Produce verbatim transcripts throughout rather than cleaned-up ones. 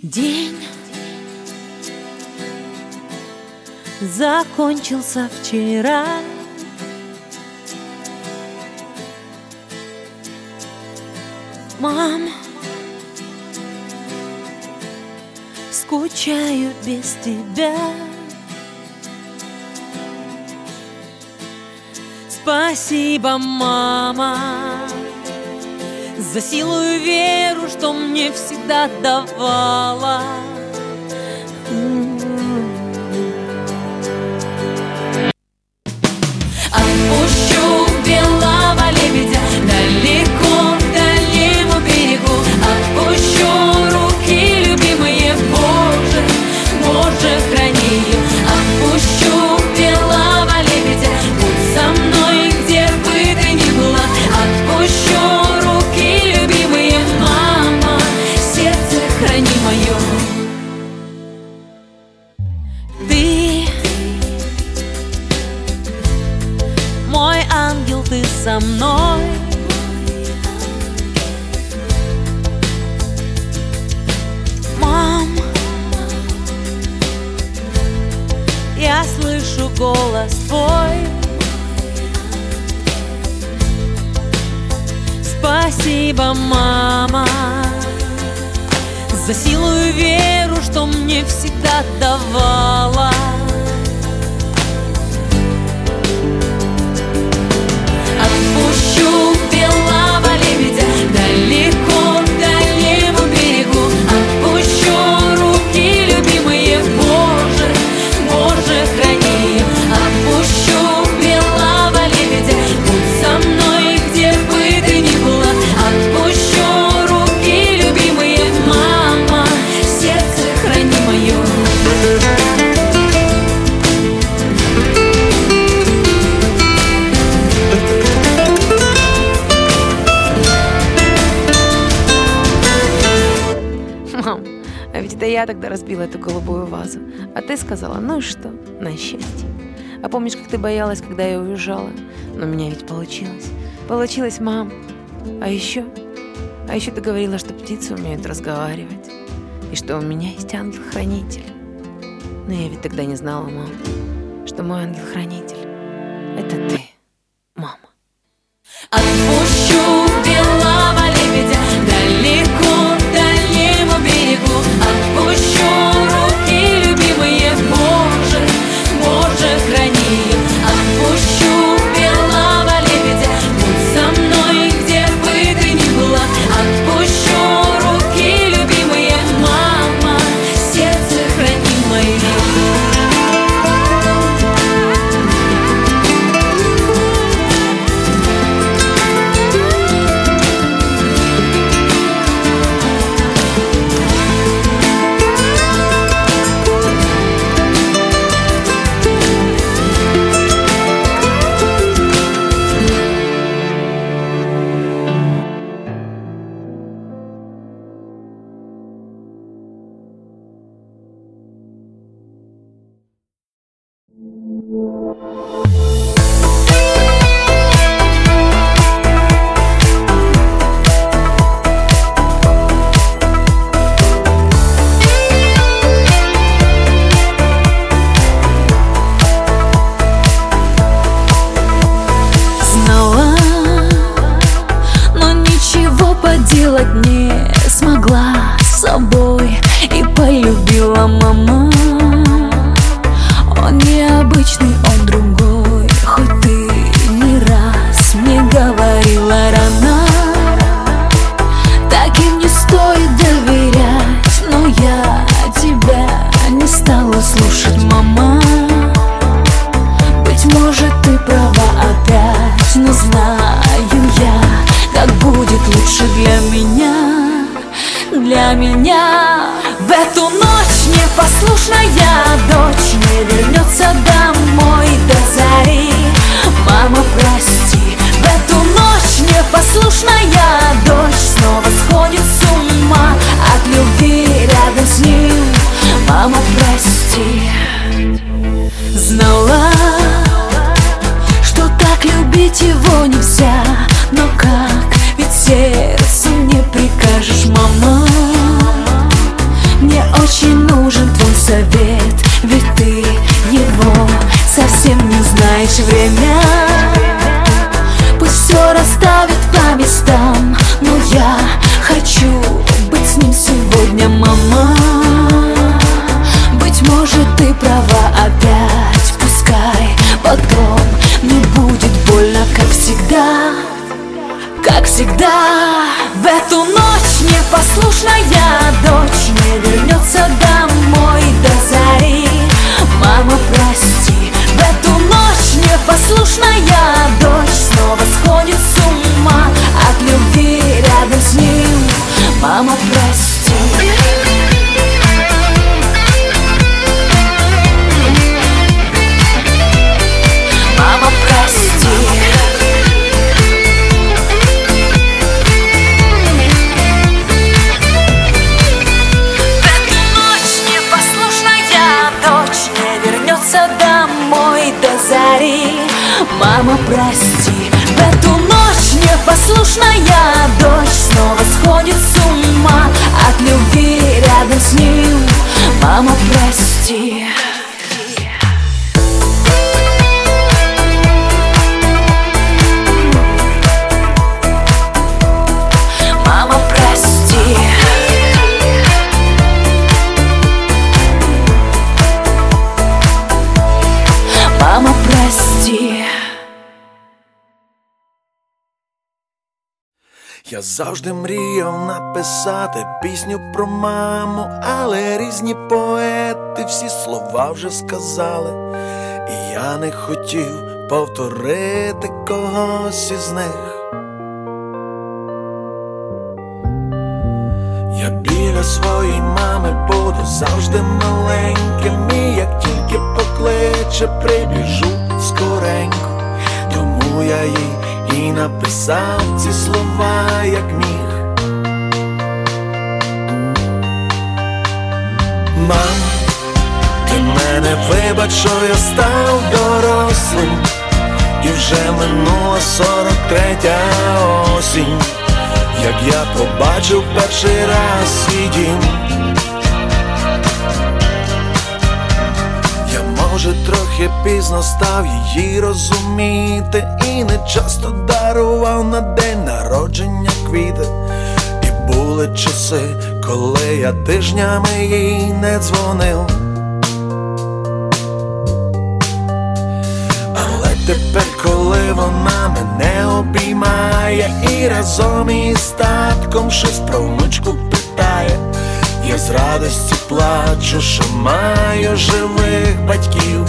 День закончился вчера. Мам, скучаю без тебя. Спасибо, мама, за силу и веру, что мне всегда давала. Отпущу белого лебедя далеко к дальнему берегу. Отпущу руки любимые, Боже, Боже, храни ее. Отпущу белого лебедя, будь со мной, где бы ты ни была. Отпущу руки любимые, мама, сердце храни мое. Ты мой ангел, ты со мной. Мам, я слышу голос твой. Спасибо, мама, за силу и веру, что мне всегда давала. Отпущу белого лебедя далеко к дальнему берегу. Отпущу руки любимые, Боже, Боже, храни ее. Отпущу белого лебедя, будь со мной, где бы ты ни была. Отпущу руки любимые, мама, сердце храни мое. Мам, а ведь это я тогда разбила эту голубую вазу. А ты сказала, ну и что, на счастье. А помнишь, как ты боялась, когда я уезжала? Но у меня ведь получилось. Получилось, мам. А еще, а еще ты говорила, что птицы умеют разговаривать. И что у меня есть ангел-хранитель. Но я ведь тогда не знала, мам, что мой ангел-хранитель — это ты, мама. Отпущу белого лебедя далеко к дальнему берегу. Отпущу руки любимые, Боже, Боже, храни ее. Отпущу белого лебедя, будь со мной, где бы ты ни была. Отпущу руки любимые, мама, сердце храни мое. Делать не смогла с собой и полюбила мама. Он необычный, он другой, хоть ты не раз мне говорила рано. Таким не стоит доверять, но я тебя не стала слушать, мама. Быть может, ты права опять, но знаю я, как будет лучше для меня, для меня. В эту ночь непослушная дочь не вернется домой до зари. Мама, прости. В эту ночь непослушная дочь снова сходит с ума от любви рядом с ним. Мама, прости. Знала, что так любить его нельзя, но как, ведь сердцу не прикажешь, мама. Мне ответ, ведь ты его совсем не знаешь. Время пусть все расставит по местам, но я хочу быть с ним сегодня, мама. Быть может, ты права опять, пускай потом не будет больно, как всегда. Как всегда, в эту ночь непослушная дочь не вернется домой до зари. Мама, прости, в эту ночь непослушная дочь снова сходит с ума от любви рядом с ним. Мама, прости. Мама, прости. Мама, прости, в эту ночь непослушная дочь снова сходит с ума от любви рядом с ним. Мама, прости. Мама, прости. Мама, прости. Я завжди мріяв написати пісню про маму, але різні поети всі слова вже сказали, і я не хотів повторити когось із них. Я біля своєї мами буду завжди маленьким, і як тільки покличе, прибіжу скоренько. Тому я їй і написав ці слова, як міг. Мам, ти мене вибач, що я став дорослим, і вже минула сорок третя осінь, як я побачив перший раз свій дім. Може, трохи пізно став її розуміти, і не часто дарував на день народження квіти. І були часи, коли я тижнями їй не дзвонив. Але тепер, коли вона мене обіймає і разом із татком щось про внучку питає, я з радості плачу, що маю живих батьків.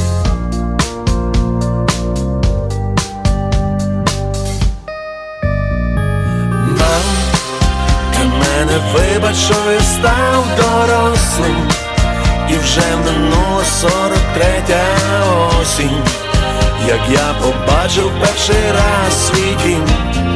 Мам, ти мене вибач, що я став дорослим, і вже минула сорок третя осінь, як я побачив перший раз свій дім.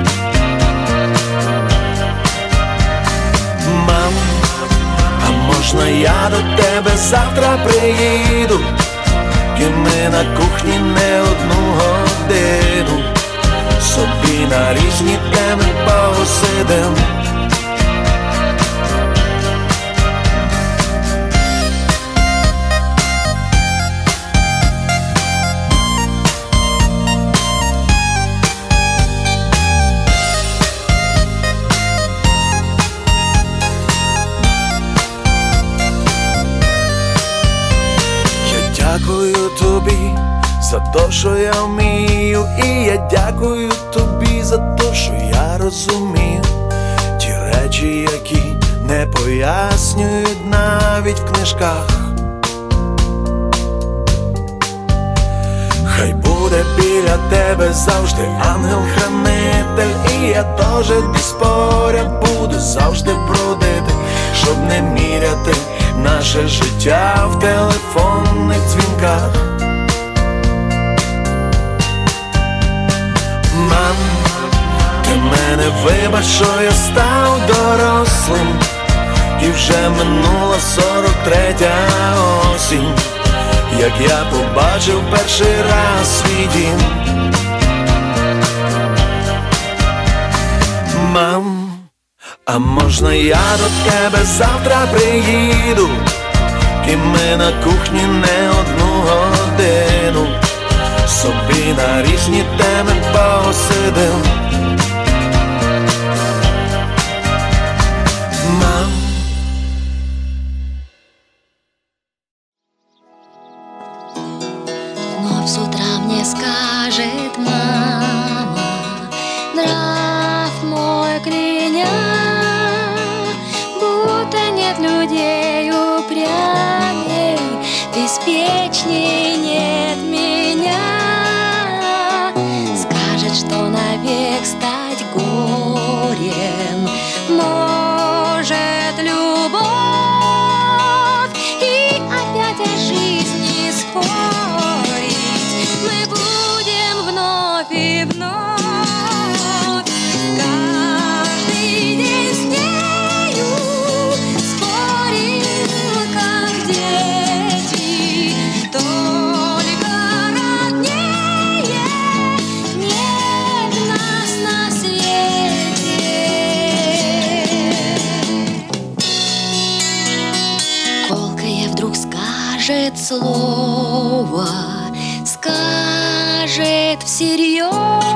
Мам, а можна я до тебе завтра приїду, і ми на кухні не одну годину собі на різні теми посидим. Дякую тобі за те, що я вмію, і я дякую тобі за те, що я розумію ті речі, які не пояснюють навіть в книжках. Хай буде біля тебе завжди ангел-хранитель, і я теж десь поряд буду завжди бродити, щоб не міряти наше життя в телефонних дзвінках. Мам, ти мене вибач, що я став дорослим, і вже минула сорок третя осінь, як я побачив перший раз свій дім. Мам, а можна я до тебе завтра приїду, І ми на кухні не одну годину собі на різні теми посидим. Мам, вновь с утра мне скажет мама: нрав мой кляня, будто нет людей упрямей, беспечней нет меня. Скажет, что навек стать горем может любовь, и опять о жизни спорить мы будем вновь и вновь. Каждый день с нею спорим, как дети, только роднее нет нас на свете. Колкое вдруг скажет слово, скажет всерьез,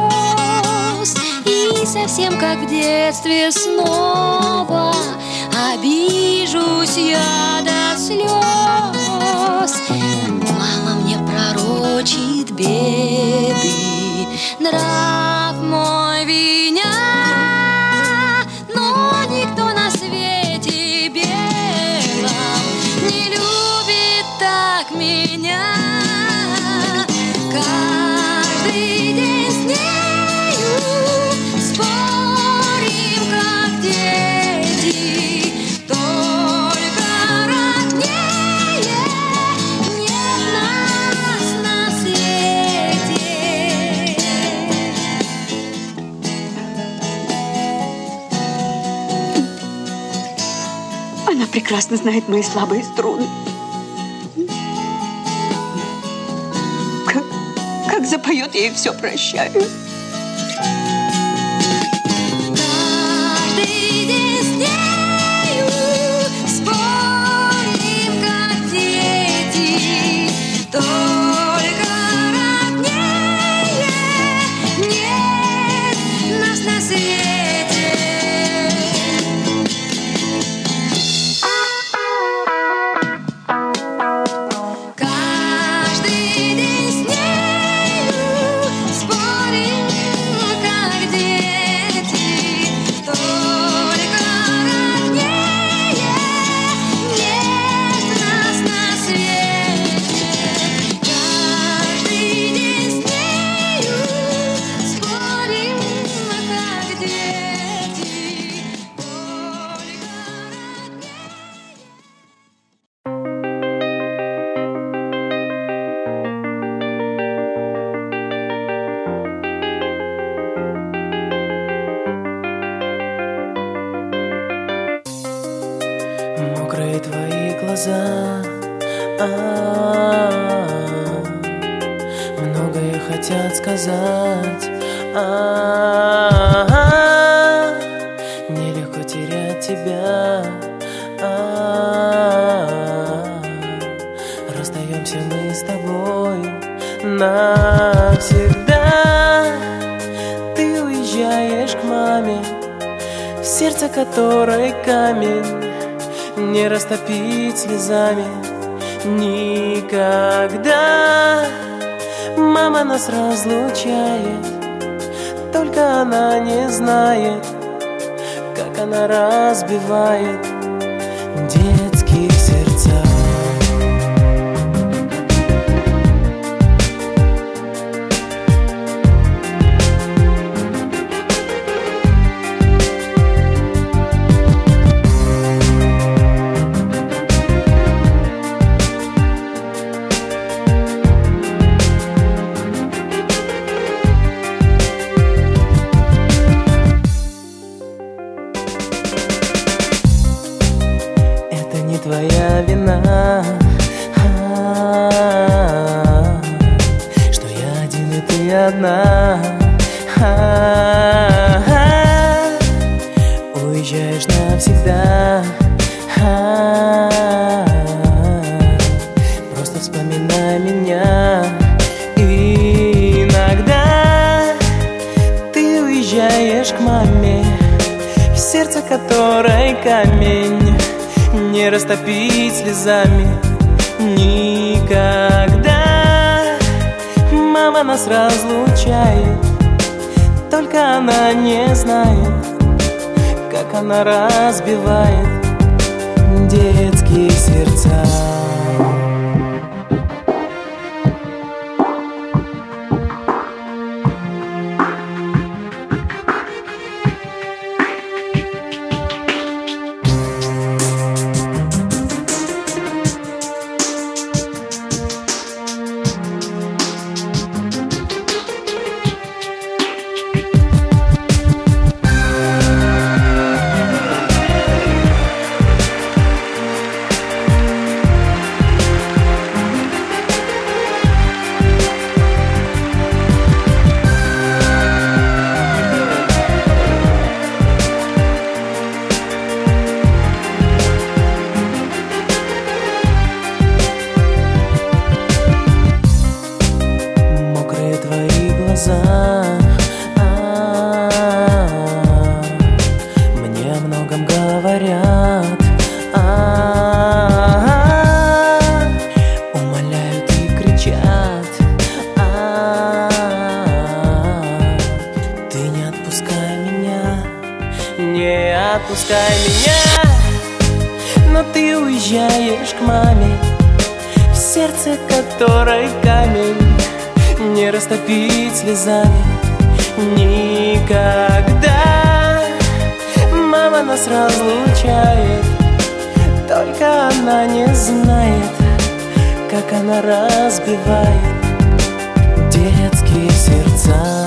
и совсем как в детстве снова обижусь я до слез. Мама мне пророчит беды, нрав мой виня, но никто на свете белом не любит так меня. Каждый день с нею спорим, как дети, только роднее нет нас на свете. Она прекрасно знает мои слабые струны. Как, как запоет, я ей все прощаю. Каждый день с нею спорим, как дети, только роднее нет нас на свете. Каждый день с нею спорим, как дети, только роднее нет нас на свете. Каждый день с нею спорим, как дети, только роднее. мокрые твои глаза, а-а-а, многое хотят сказать, а-а-а, нелегко терять тебя, а-а-а, расстаемся мы с тобой навсегда. Ты уезжаешь к маме, в сердце которой камень не растопить слезами никогда. Мама нас разлучает, только она не знает, как она разбивает детские сердца. Твоя вина, а-а-а, что я один и ты одна, а-а-а, уезжаешь навсегда, а-а-а, вспоминай меня. И иногда ты уезжаешь к маме, в сердце которой камень не растопить слезами никогда. Мама нас разлучает, только она не знает, как она разбивает детские сердца. Мне о многом говорят, умоляют и кричат. Ты не отпускай меня, не отпускай меня. Но ты уезжаешь к маме, в сердце которой камень не растопить слезами никогда. Мама нас разлучает, только она не знает, как она разбивает детские сердца.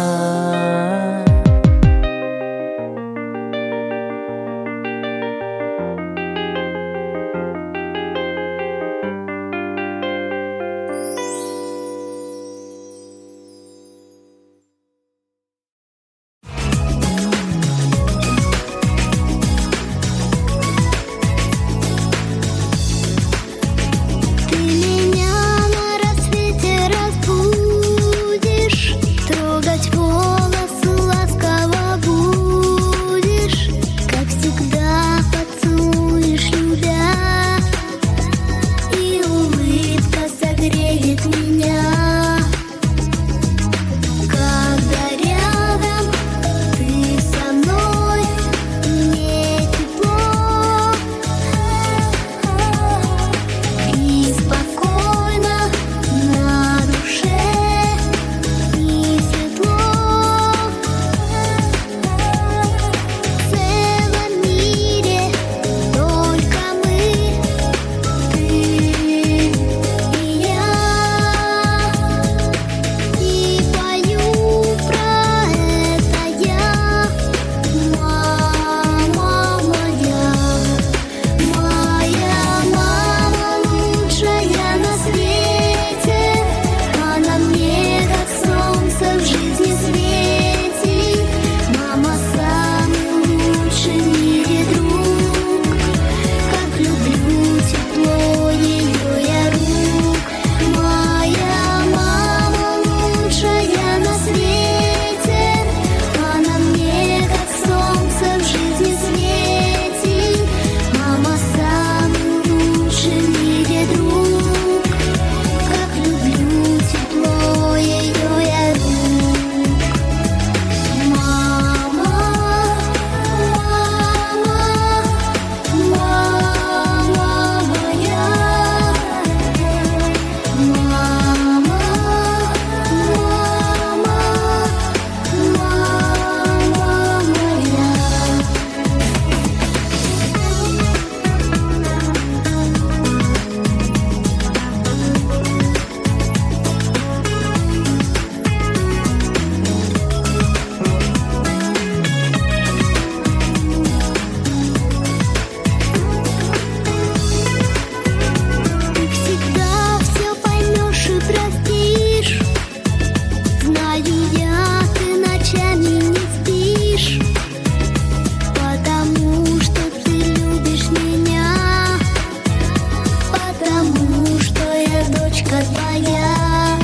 ручка твоя.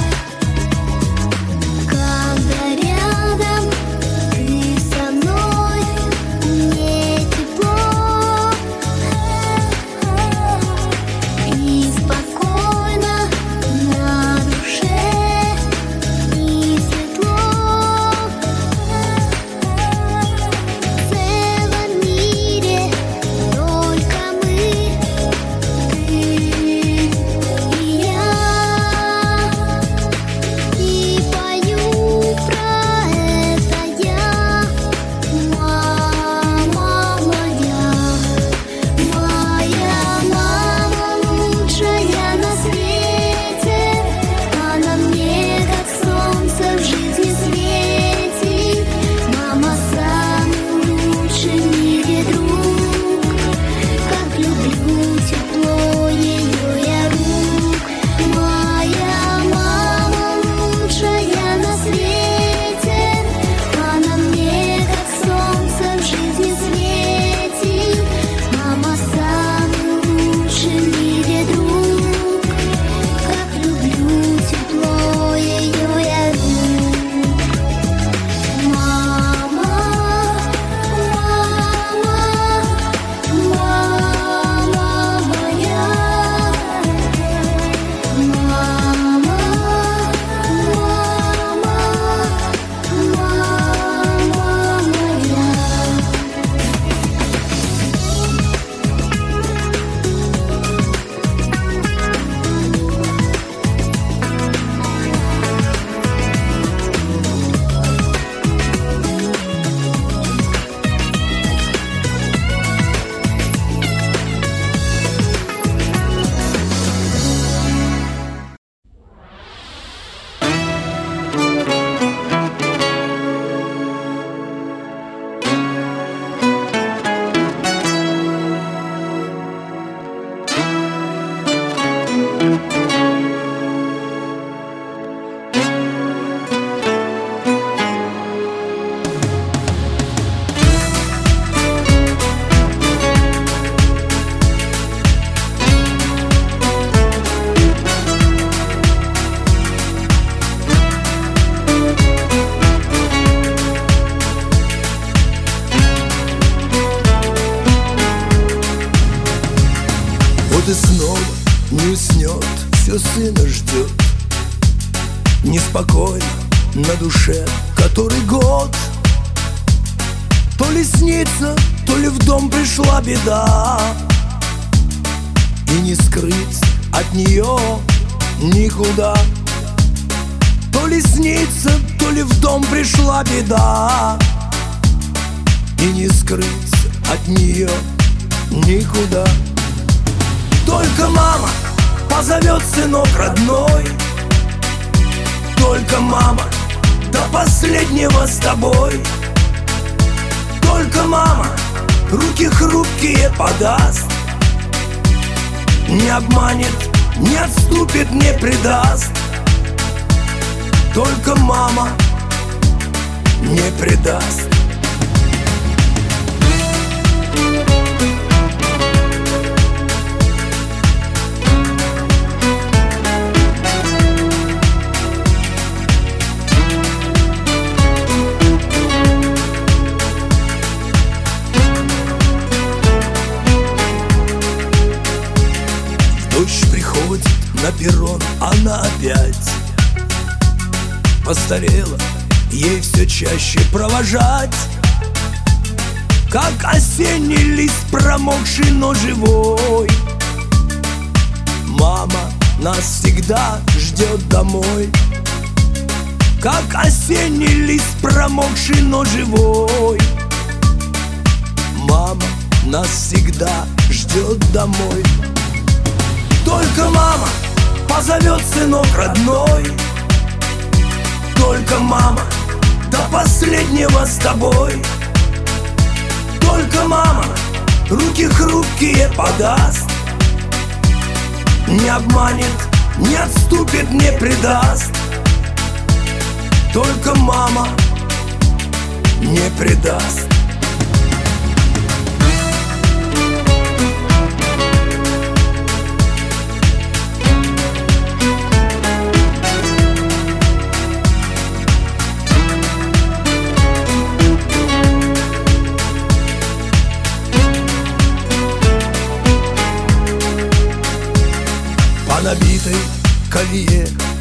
Когда рядом ты со мной, мне тепло и спокойно на душе, и светло. В целом мире только мы, ты и я. И пою про это я, мама моя. Моя мама лучшая на свете, она мне как солнце в жизни светит. Мама самый лучший в мире друг, как люблю тепло ее я рук. Моя мама лучшая на свете, она мне как солнце в жизни светит. Мама самый лучший в мире друг, как люблю тепло ее я рук. Мама, мама, мама моя. Мама, мама, мама моя. Вот и снова не уснет, все сына ждет. Неспокойно на душе который год. То ли снится, то ли в дом пришла беда, и не скрыться от нее никуда. То ли снится, то ли в дом пришла беда, и не скрыться от нее никуда. Только мама позовет сынок родной, только мама до последнего с тобой. Только мама руки хрупкие подаст, не обманет, не отступит, не предаст. Только мама не предаст. Дочь приходит на перрон, она опять постарела, ей все чаще провожать. Как осенний лист, промокший, но живой. Мама нас всегда ждет домой. Как осенний лист, промокший, но живой. Мама нас всегда ждет домой. Только мама позовет сынок родной, только мама до последнего с тобой. Только мама руки хрупкие подаст, не обманет, не отступит, не предаст. Только мама не предаст.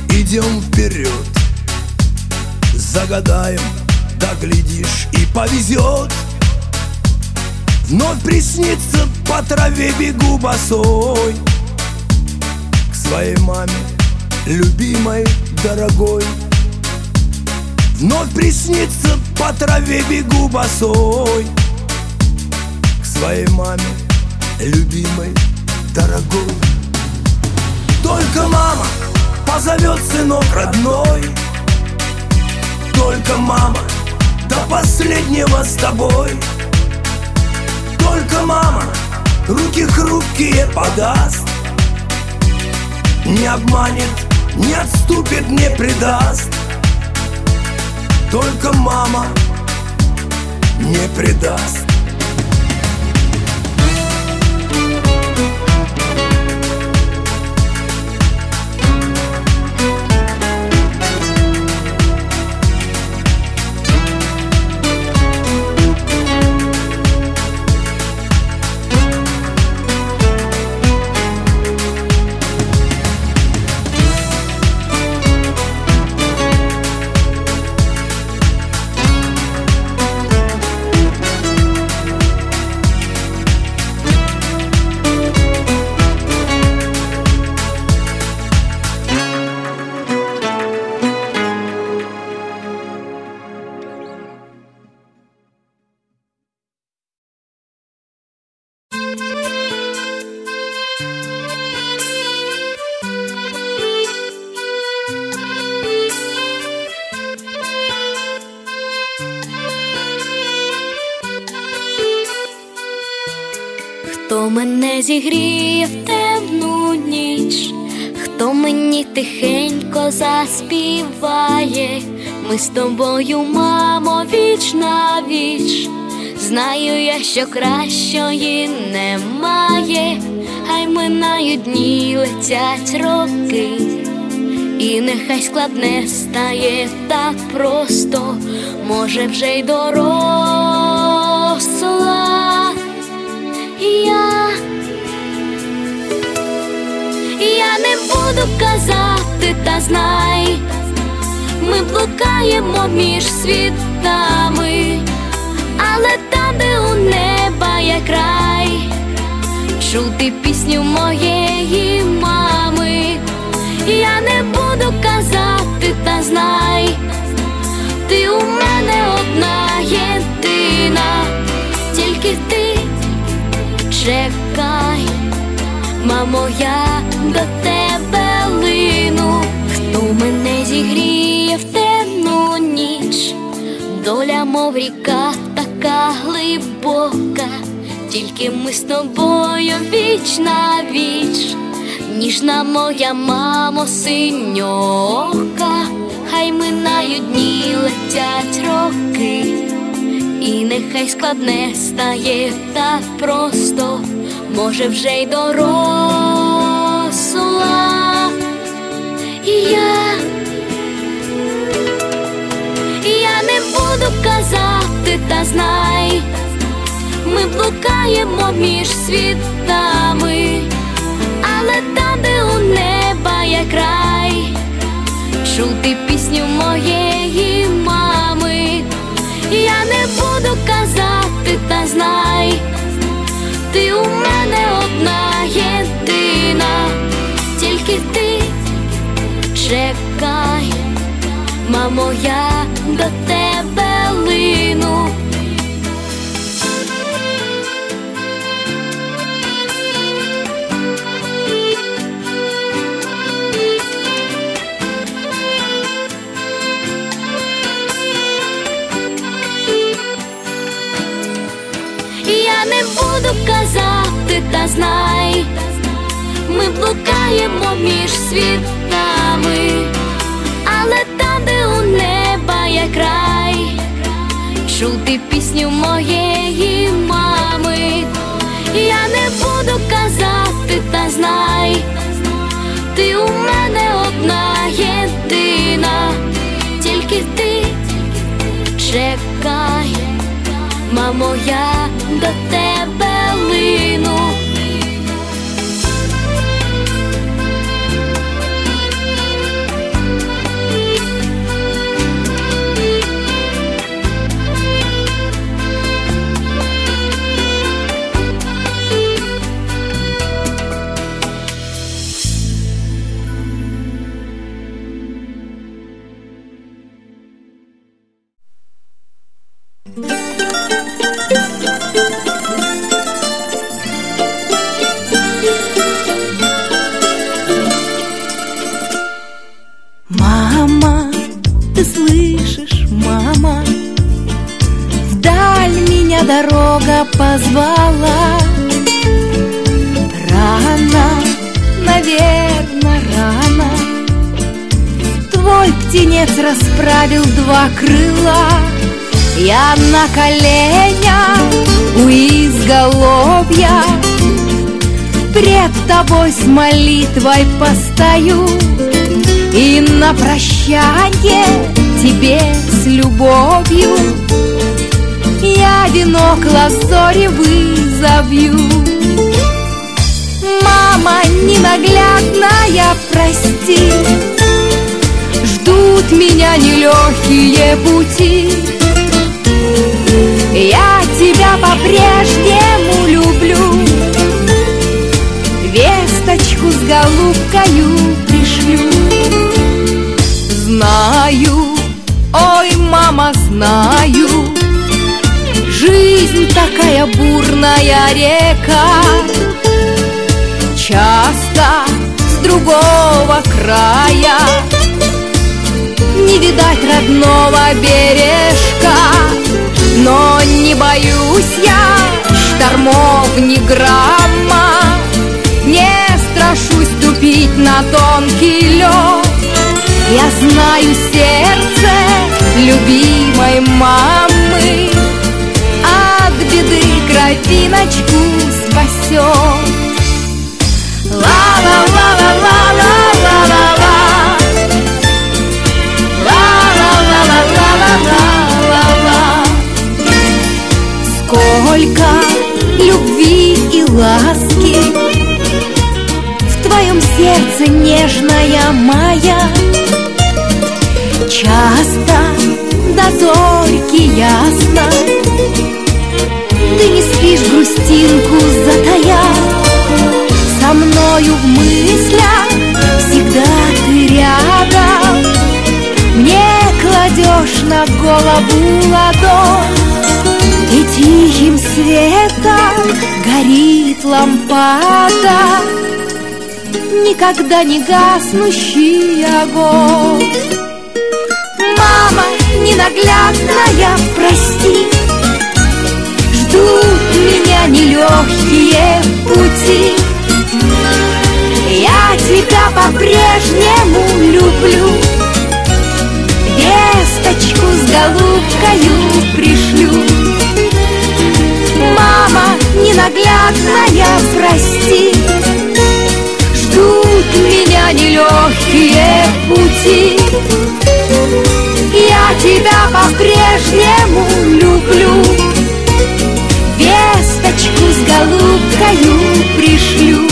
идем вперед, загадаем, да глядишь и повезет. Вновь приснится, по траве бегу босой к своей маме, любимой, дорогой. Вновь приснится, по траве бегу босой к своей маме, любимой, дорогой. Только мама позовет сынок родной, только мама до последнего с тобой. Только мама руки хрупкие подаст, не обманет, не отступит, не предаст. Только мама не предаст. Хто мене зігріє в темну ніч, хто мені тихенько заспіває, ми з тобою, мамо, віч на віч. Знаю я, що кращої немає, хай минають дні, летять роки, і нехай складне стає так просто, може вже й доросла. Я, я не буду казати, та знай, ми блукаємо між світами, але там, де у неба є край, чути пісню моєї мами. Я не буду казати, та знай, ти у мене одна єдина, тільки ти чекай, мамо, я до тебе лину. Хто мене зігріє в темну ніч, доля, мов ріка, така глибока, тільки ми з тобою віч на віч. Ніжна моя мамо, синьока, хай минають дні, летять роки, і нехай складне стає так просто, може вже й доросла. Я, я не буду казати, та знай, ми блукаємо між світами, але там, де у неба є край, чути пісню моєї мами. Я не буду казати, та знай, ти у мене одна єдина, тільки ти чекай, мамо, я до тебе лину. Я не буду казати, та знай, ми блукаємо між світами, але там, де у неба є край, чути пісню моєї мами. Я не буду казати, та знай, ти у мене одна єдина, тільки ти чекай, мамо, я до тебе лину. ты слышишь, мама? Вдаль меня дорога позвала. Рано, наверно, рано твой птенец расправил два крыла. Я на коленях у изголовья пред тобой с молитвой постою, и на прощанье тебе с любовью я венок лазоревый завью. Мама ненаглядная, прости, ждут меня нелегкие пути. Я тебя по-прежнему люблю, весточку с голубкою пришлю. Знаю, ой, мама, знаю, жизнь такая бурная река, часто с другого края не видать родного бережка. Но не боюсь я штормов ни грамма, не страшусь ступить на тонкий лед. Я знаю сердце любимой мамы от беды кровиночку спасет. Ла-ла-ла-ла-ла-ла-ла-ла-ла, ла-ла-ла-ла-ла-ла-ла-ла. Сколько любви и ласки в твоем сердце, нежная моя. Часто до зорьки ясно ты не спишь, грустинку затая. Со мною в мыслях всегда ты рядом, мне кладешь на голову ладонь, и тихим светом горит лампада, никогда не гаснущий огонь. Мама ненаглядная, прости, ждут меня нелегкие пути. Я тебя по-прежнему люблю, весточку с голубкою пришлю. Мама ненаглядная, прости, ждут меня нелегкие пути. Я тебя по-прежнему люблю, весточку с голубкою пришлю.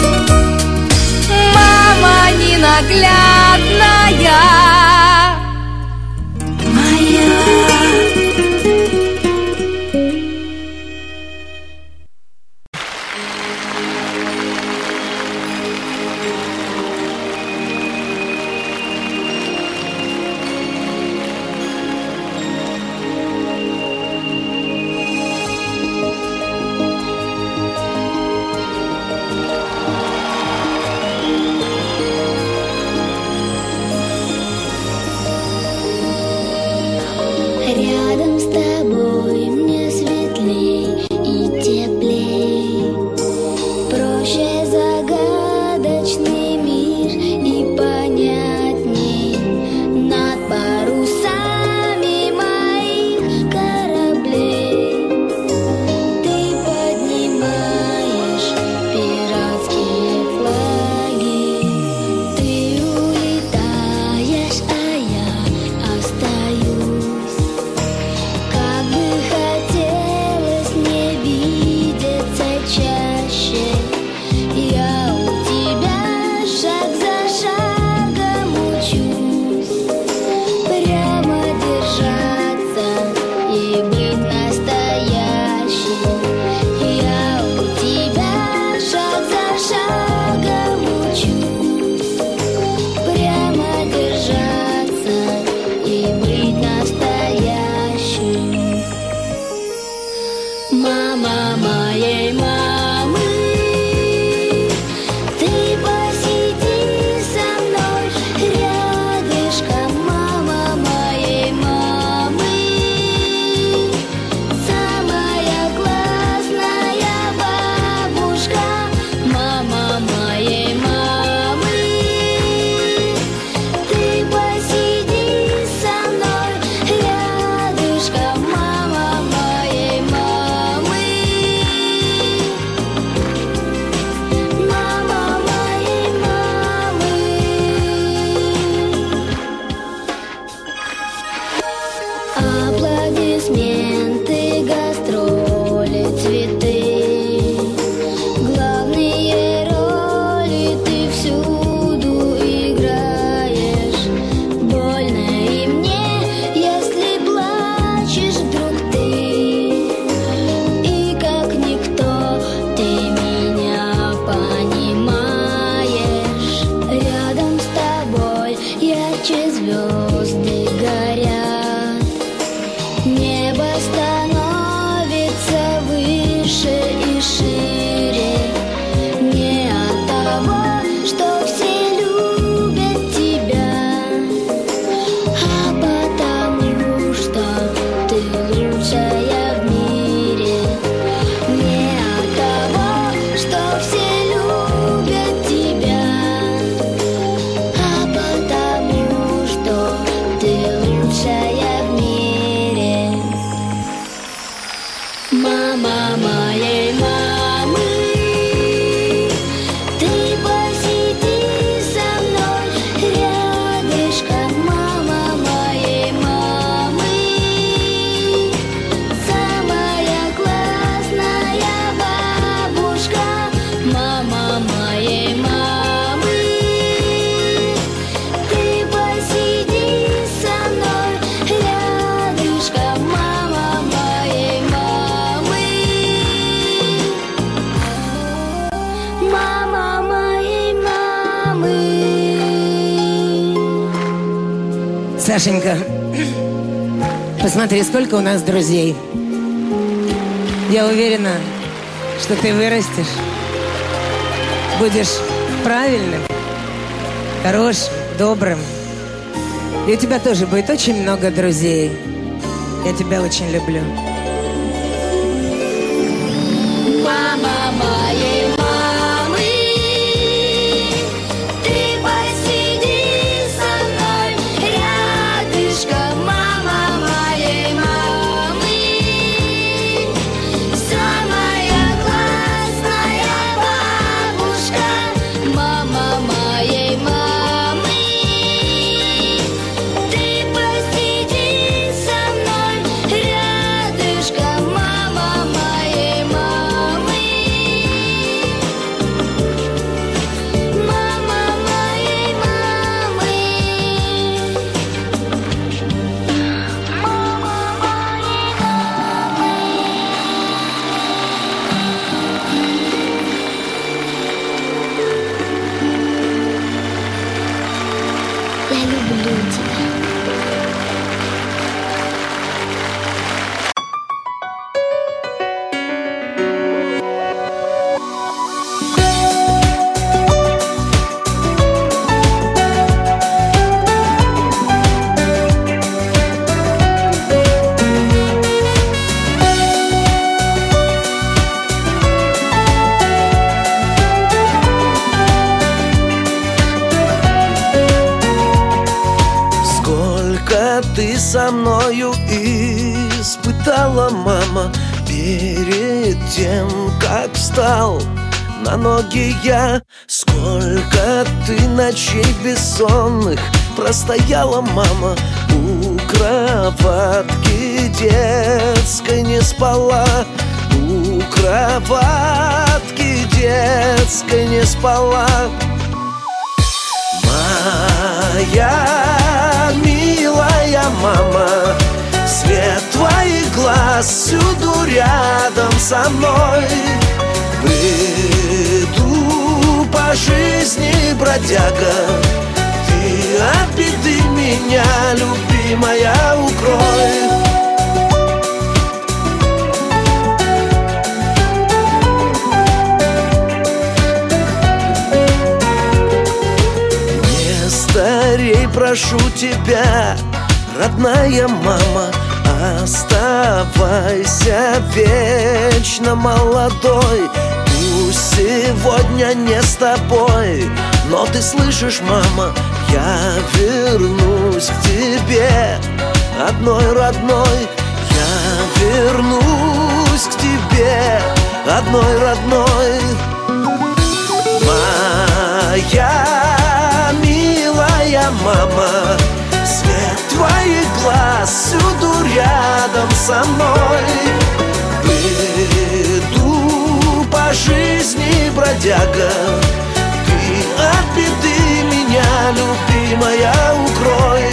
Мама ненаглядная моя. звезды горят, небо становится выше и шире. Не от того, что все любят тебя, а потому что ты лучшая в мире. Не от того, что все любят тебя, а потому что ты лучшая в мире. Мама моей мамы, ты посиди со мной рядышком. Мама моей мамы, самая классная бабушка. Мама моей мамы, ты посиди со мной рядышком. Мама моей мамы, мама моей мамы. Сашенька, посмотри, сколько у нас друзей. Я уверена, что ты вырастешь, будешь правильным, хорошим, добрым. И у тебя тоже будет очень много друзей. Я тебя очень люблю. Мама моей мамы, ты посиди со мной рядышком. Мама моей мамы, самая классная бабушка. Мама моей мамы, ты посиди со мной рядышком. Мама моей мамы, мама моей мамы, мама моей мамы. Я люблю тебя. Сколько ты со мною испытала, мама, перед тем, как встал на ноги я. Сколько ты ночей бессонных простояла, мама, у кроватки детской не спала. У кроватки детской не спала. Моя милая мама, свет твоих глаз всюду рядом со мной. Бреду по жизни, бродяга, ты от беды меня, любимая, укрой. Старей, прошу тебя, родная мама, оставайся вечно молодой. Пусть сегодня не с тобой, но ты слышишь, мама, я вернусь к тебе, одной родной. Я вернусь к тебе, одной родной. Моя милая мама, свет твоих глаз всюду рядом со мной. Бреду по жизни, бродяга, ты от беды меня, любимая, укрой.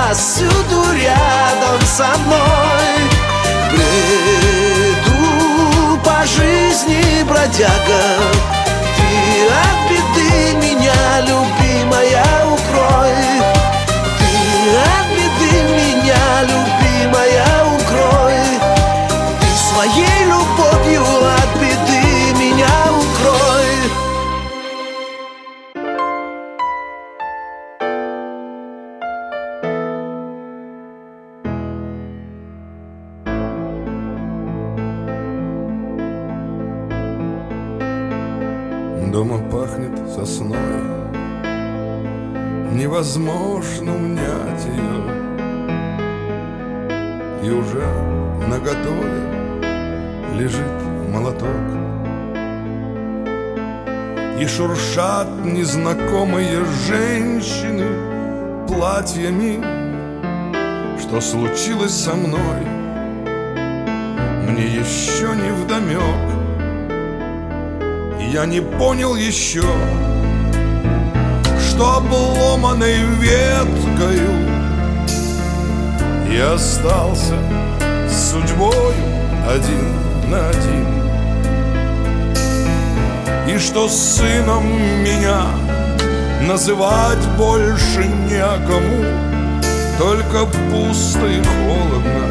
всюду рядом со мной. Бреду по жизни бродяга, ты от беды меня, любимая, укрой. Ты от беды меня, любимая, укрой. Ты своей любовью от беды меня укрой. Дома пахнет сосной, невозможно унять ее. И уже наготове лежит молоток, и шуршат незнакомые женщины платьями. Что случилось со мной, мне еще не вдомек. Я не понял еще, что обломанной веткою я остался с судьбою один на один. И что сыном меня называть больше некому, только пусто и холодно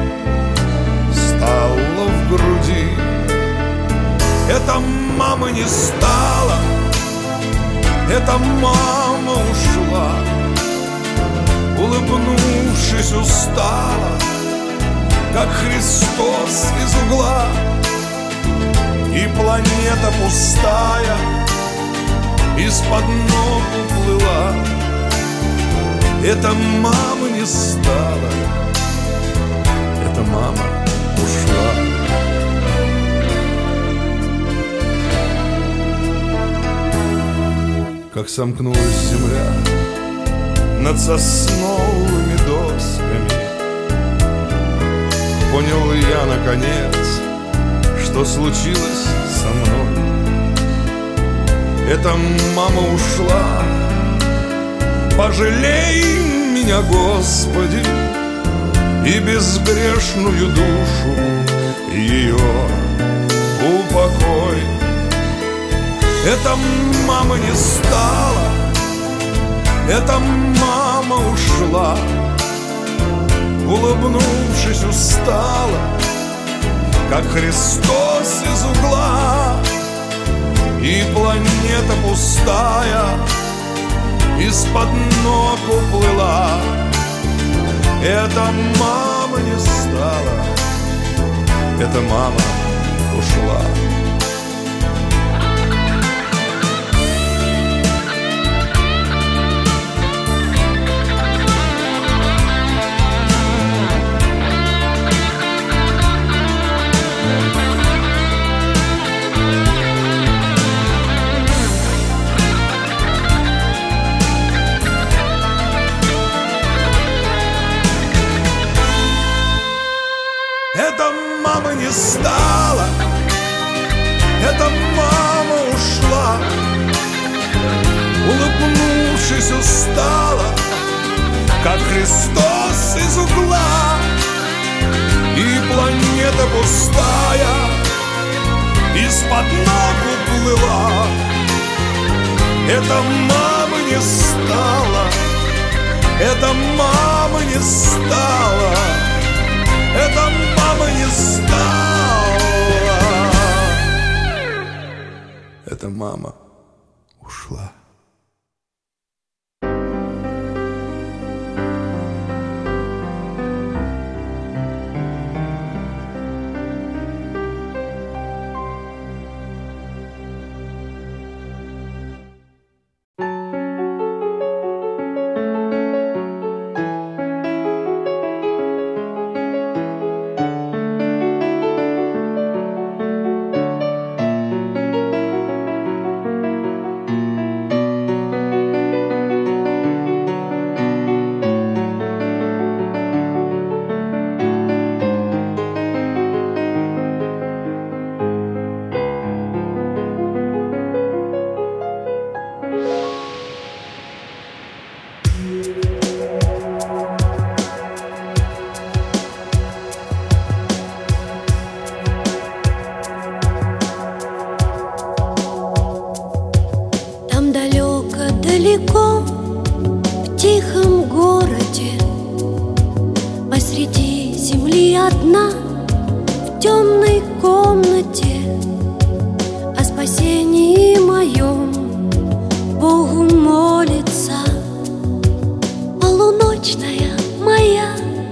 стало в груди. Это мамы не стало, эта мама ушла, улыбнувшись устала, как Христос из угла. И планета пустая из-под ног уплыла. Эта мама не стала, эта мама ушла. Как сомкнулась земля над сосновыми досками, понял я наконец, что случилось со мной. Эта мама ушла, пожалей меня, Господи, и безгрешную душу ее упокой. Эта мама не стала, эта мама ушла, улыбнувшись устала, как Христос из угла. И планета пустая из-под ног уплыла. Эта мама не стала, эта мама ушла. Эта мама не стала, эта мама ушла, улыбнувшись устала, как Христос из угла. И планета пустая из-под ног уплыла. Эта мама не стала, эта мама не стала, эта мама не стала, эта мама ушла. ночная моя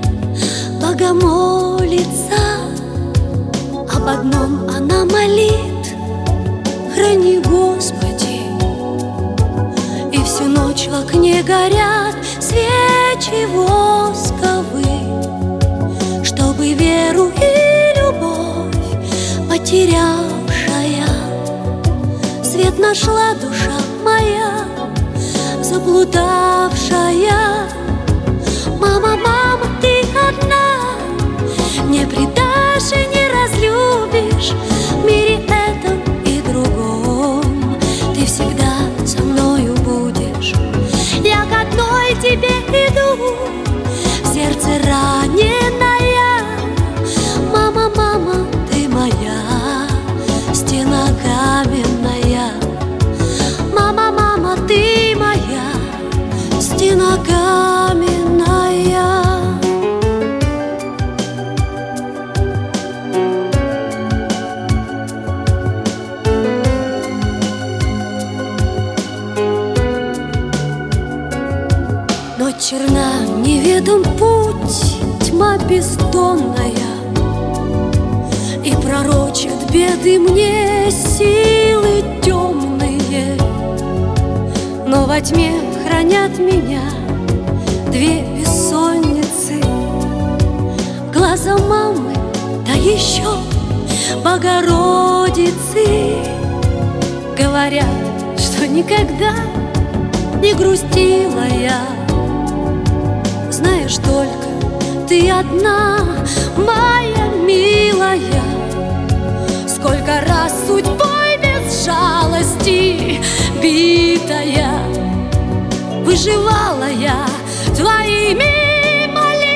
богомолица. Об одном она молит: храни, Господи. И всю ночь в окне горят свечи восковые, чтобы веру и любовь потерявшая свет нашла душа моя заблудавшая. Мама, мама, ты одна, не предашь и не разлюбишь в мире этом и другом. Ты всегда со мною будешь. Я к одной тебе иду, в сердце раненая. Мама, мама, ты моя стена каменная. Мама, мама, ты моя стена каменная. Ночь черна, неведом путь, тьма бездонная, и пророчат беды мне силы темные. Но во тьме хранят меня две бессонницы, глаза мамы, да еще Богородицы. Говорят, что никогда не грустила я. Знаешь, только ты одна, моя милая. Сколько раз судьбой без жалости битая, выживала я твоими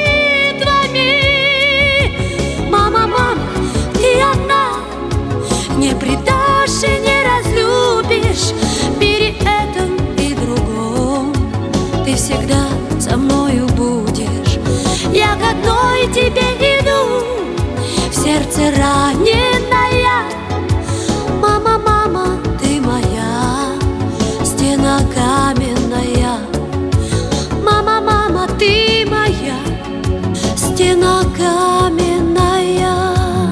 молитвами. Мама, мама, ты одна, не предашь и не разлюбишь в мире этом и другом. Ты всегда со мною будешь. Я к одной тебе иду, в сердце раненая. Мама, мама, ты моя стена каменная. Мама, мама, ты моя стена каменная.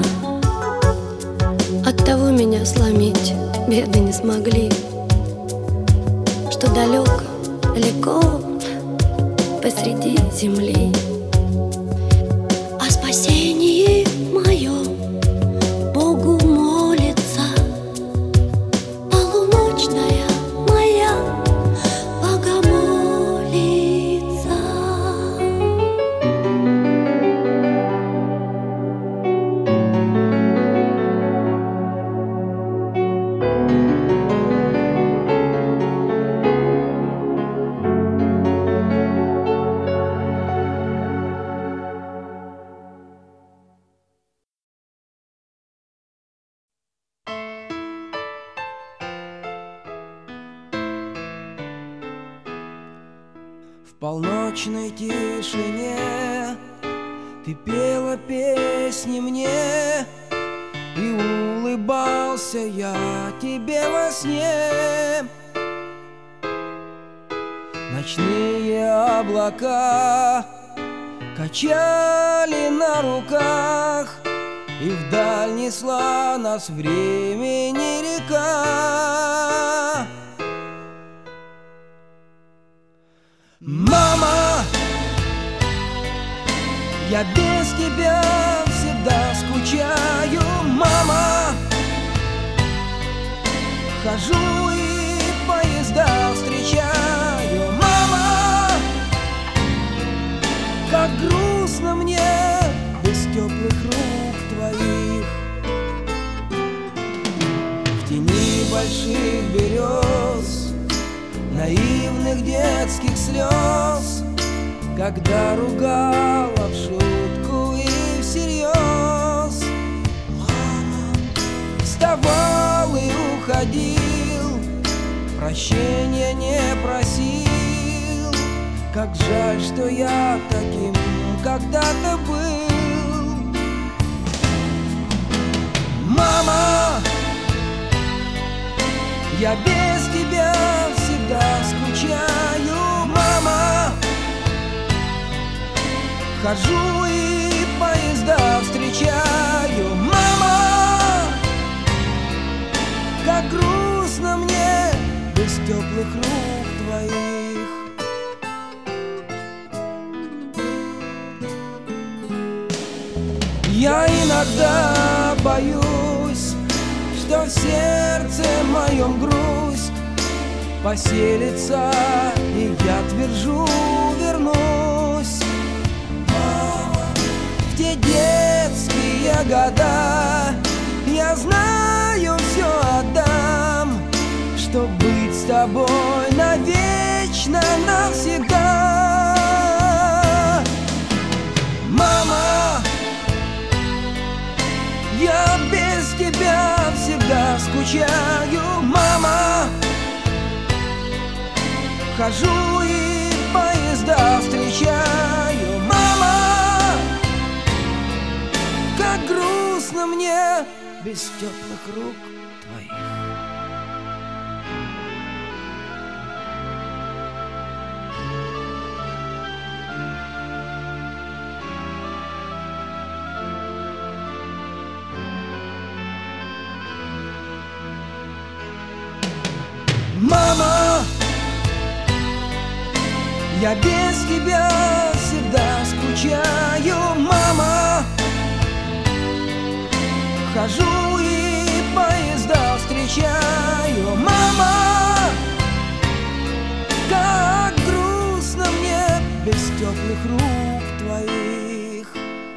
Оттого меня сломить беды не смогли, что далеко, далеко посреди земли. О спасении моем Богу молится полуночная моя богомолица. В полночной тишине ты пела песни мне, и улыбался я тебе во сне. Ночные облака качали на руках, и вдаль несла нас времени река. Мама, я без тебя всегда скучаю. Мама, хожу и поезда встречаю. Мама, как грустно мне без теплых рук твоих. В тени больших берез, наивных детских слез, когда ругала в шутку и всерьез. Мама, вставал и уходил, прощения не просил. Как жаль, что я таким когда-то был. Мама, я без тебя всегда скучаю. Мама, Хожу и поезда встречаю. Мама, как грустно мне без теплых рук твоих. Я иногда боюсь, что в сердце моем грусть поселится, и я твержу, вернусь в те детские года. Я знаю, все отдам, чтоб быть с тобой навечно, навсегда. Мама, я без тебя всегда скучаю. Мама, хожу и поезда встречаю. Мама, как грустно мне без теплых рук твоих. Мама, я без тебя всегда скучаю. Мама, хожу и поезда встречаю. Мама, как грустно мне без теплых рук твоих.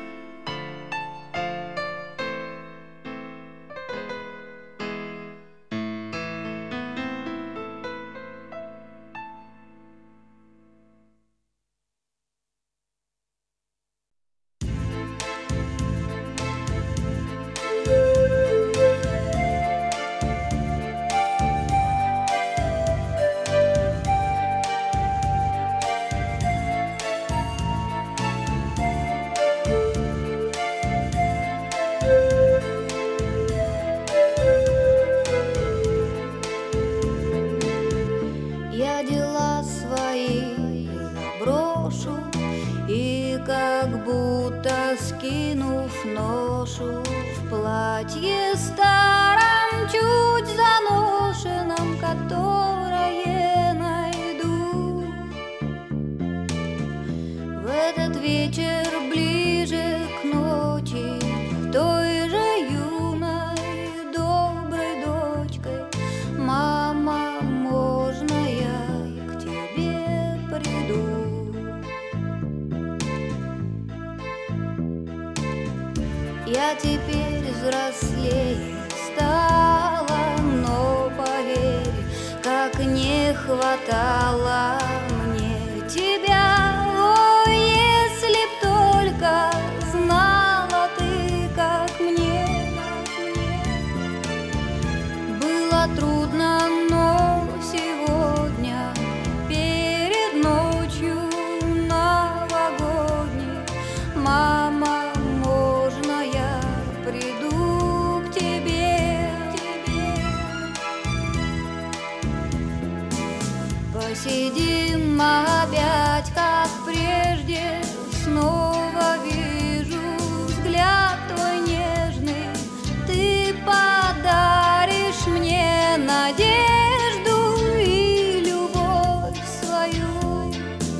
Я дела свои заброшу, и как будто скинув ношу, в платье старом, чуть заношенном, которое найду в этот вечер ближе к ночи, той же юной доброй дочкой. Мама, можно я к тебе приду? Я теперь взрослее стала, но поверь, как не хватало мне тебя. Ой, если б только знала ты, как мне было трудно, но сегодня перед ночью новогодней, мама, можно я приду к тебе? Посидим опять, как прежде, снова вижу взгляд твой нежный. Ты подаришь мне надежду и любовь свою.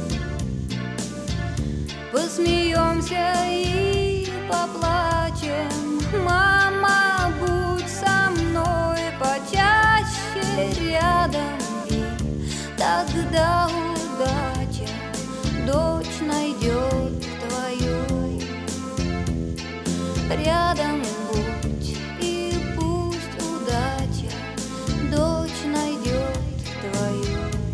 Посмеемся и поплачем, мама, будь со мной почаще рядом, и тогда удача дочь найдет твою. Рядом будь, и пусть удача дочь найдет твою.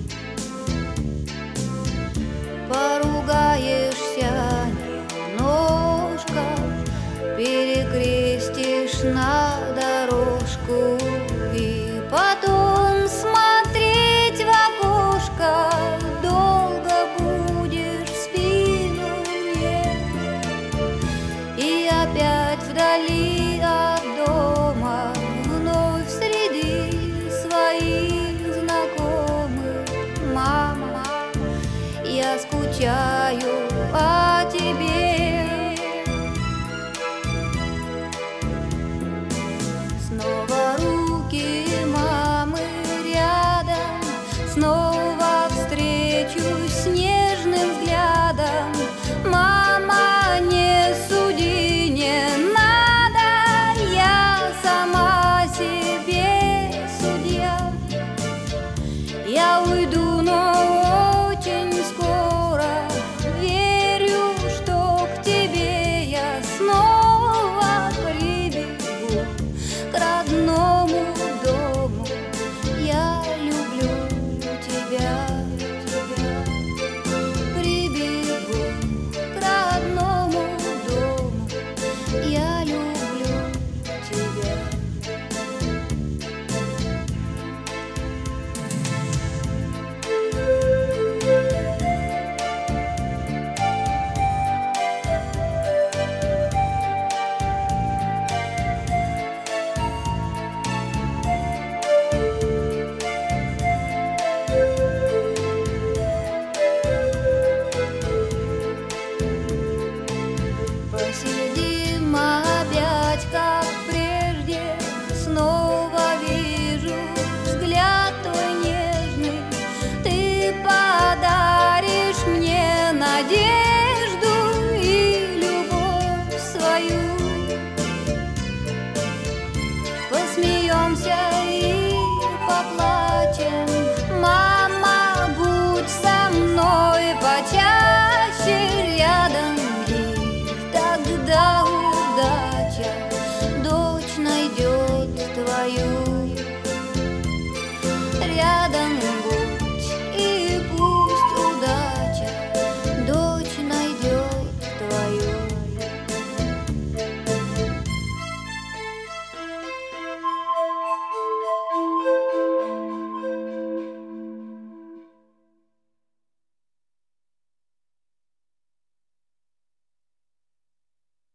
Поругаешься немножко, перекрестишь на дорожку, и потом смотреть в окошко долго будешь в спину мне. И опять вдали от дома, вновь среди своих знакомых, мама, я скучаю.